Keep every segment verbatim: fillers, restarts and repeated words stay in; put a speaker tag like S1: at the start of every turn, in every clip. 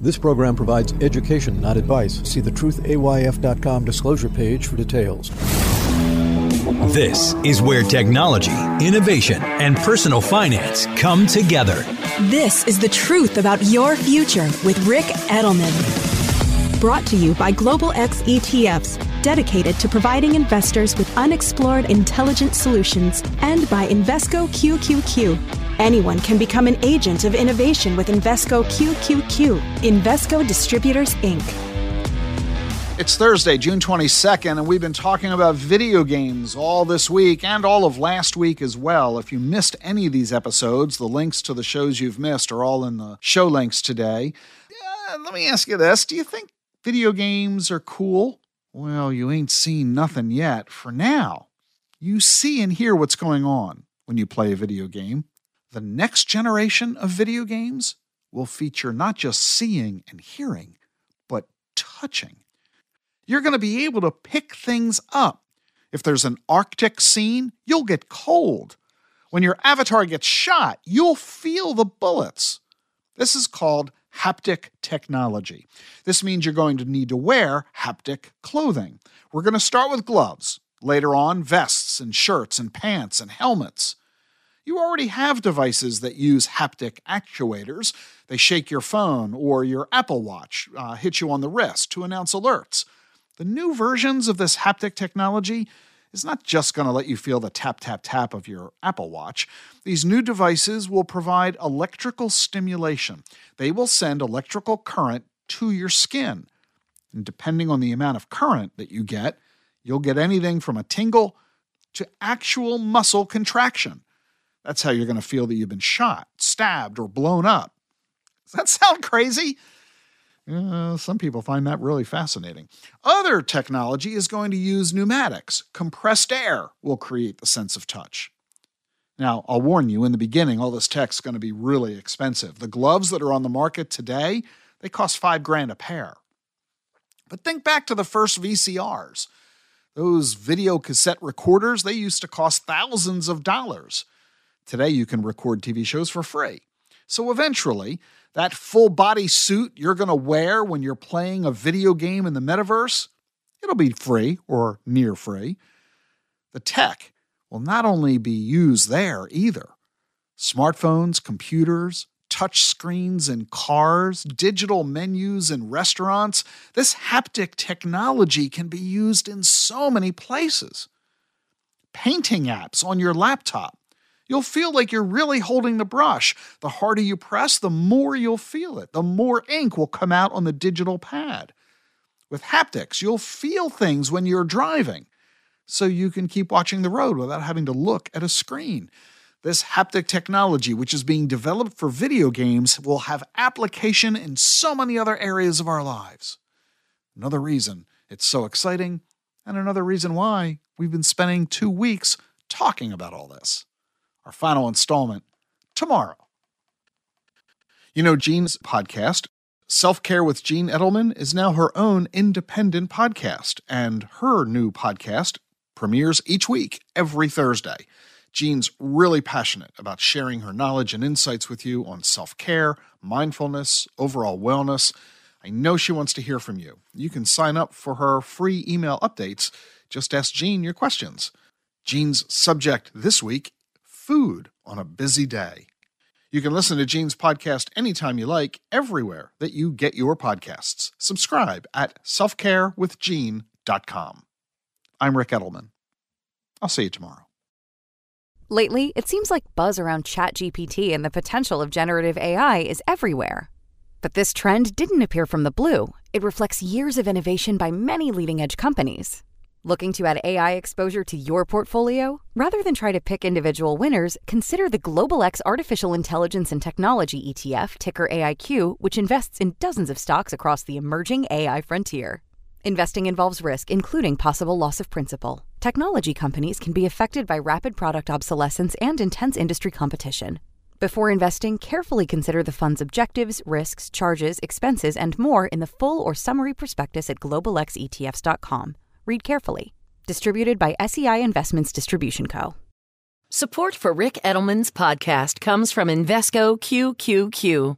S1: This program provides education, not advice. See the truth A Y F dot com disclosure page for details.
S2: This is where technology, innovation, and personal finance come together.
S3: This is the truth about your future with Ric Edelman. Brought to you by Global X E T Fs, dedicated to providing investors with unexplored intelligent solutions, and by Invesco Q Q Q. Anyone can become an agent of innovation with Invesco Q Q Q. Invesco Distributors, Incorporated.
S4: It's Thursday, June twenty-second, and we've been talking about video games all this week and all of last week as well. If you missed any of these episodes, the links to the shows you've missed are all in the show links today. Uh, let me ask you this. Do you think video games are cool? Well, you ain't seen nothing yet. For now, you see and hear what's going on when you play a video game. The next generation of video games will feature not just seeing and hearing, but touching. You're going to be able to pick things up. If there's an Arctic scene, you'll get cold. When your avatar gets shot, you'll feel the bullets. This is called haptic technology. This means you're going to need to wear haptic clothing. We're going to start with gloves. Later on, vests and shirts and pants and helmets. You already have devices that use haptic actuators. They shake your phone or your Apple Watch, uh, hit you on the wrist to announce alerts. The new versions of this haptic technology is not just going to let you feel the tap, tap, tap of your Apple Watch. These new devices will provide electrical stimulation. They will send electrical current to your skin. And depending on the amount of current that you get, you'll get anything from a tingle to actual muscle contraction. That's how you're going to feel that you've been shot, stabbed, or blown up. Does that sound crazy? Uh, some people find that really fascinating. Other technology is going to use pneumatics. Compressed air will create the sense of touch. Now, I'll warn you, in the beginning, all this tech's going to be really expensive. The gloves that are on the market today, they cost five grand a pair. But think back to the first V C Rs. Those video cassette recorders, they used to cost thousands of dollars. Today, you can record T V shows for free. So eventually, that full-body suit you're going to wear when you're playing a video game in the metaverse, it'll be free or near free. The tech will not only be used there either. Smartphones, computers, touch screens in cars, digital menus in restaurants. This haptic technology can be used in so many places. Painting apps on your laptop. You'll feel like you're really holding the brush. The harder you press, the more you'll feel it. The more ink will come out on the digital pad. With haptics, you'll feel things when you're driving, so you can keep watching the road without having to look at a screen. This haptic technology, which is being developed for video games, will have application in so many other areas of our lives. Another reason it's so exciting, and another reason why we've been spending two weeks talking about all this. Our final installment tomorrow. You know, Jean's podcast, Self-Care with Jean Edelman, is now her own independent podcast, and her new podcast premieres each week, every Thursday. Jean's really passionate about sharing her knowledge and insights with you on self-care, mindfulness, overall wellness. I know she wants to hear from you. You can sign up for her free email updates. Just ask Jean your questions. Jean's subject this week, food on a busy day. You can listen to Jean's podcast anytime you like, everywhere that you get your podcasts. Subscribe at self care with jean dot com. I'm Ric Edelman. I'll see you tomorrow.
S5: Lately, it seems like buzz around ChatGPT and the potential of generative A I is everywhere. But this trend didn't appear from the blue. It reflects years of innovation by many leading-edge companies. Looking to add A I exposure to your portfolio? Rather than try to pick individual winners, consider the Global X Artificial Intelligence and Technology E T F, ticker A I Q, which invests in dozens of stocks across the emerging A I frontier. Investing involves risk, including possible loss of principal. Technology companies can be affected by rapid product obsolescence and intense industry competition. Before investing, carefully consider the fund's objectives, risks, charges, expenses, and more in the full or summary prospectus at global x e t f s dot com. Read carefully. Distributed by S E I Investments Distribution Co.
S6: Support for Ric Edelman's podcast comes from Invesco Q Q Q.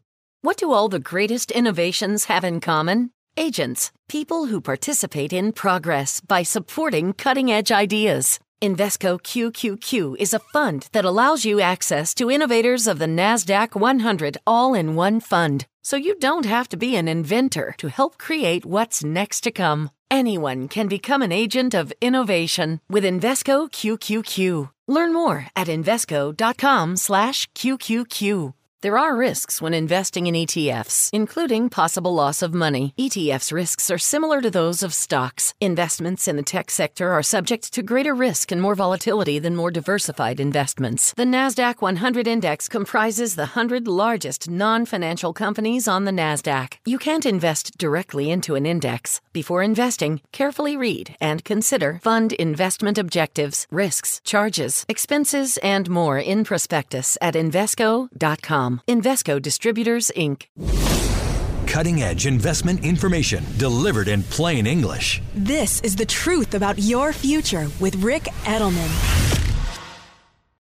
S6: What do all the greatest innovations have in common? Agents, people who participate in progress by supporting cutting-edge ideas. Invesco Q Q Q is a fund that allows you access to innovators of the NASDAQ one hundred all in one fund, so you don't have to be an inventor to help create what's next to come. Anyone can become an agent of innovation with Invesco Q Q Q. Learn more at Invesco.com slash QQQ. There are risks when investing in E T Fs, including possible loss of money. E T Fs' risks are similar to those of stocks. Investments in the tech sector are subject to greater risk and more volatility than more diversified investments. The NASDAQ one hundred Index comprises the one hundred largest non-financial companies on the NASDAQ. You can't invest directly into an index. Before investing, carefully read and consider fund investment objectives, risks, charges, expenses, and more in prospectus at Invesco dot com. Invesco Distributors, Incorporated.
S2: Cutting-edge investment information delivered in plain English.
S3: This is the truth about your future with Rick Edelman.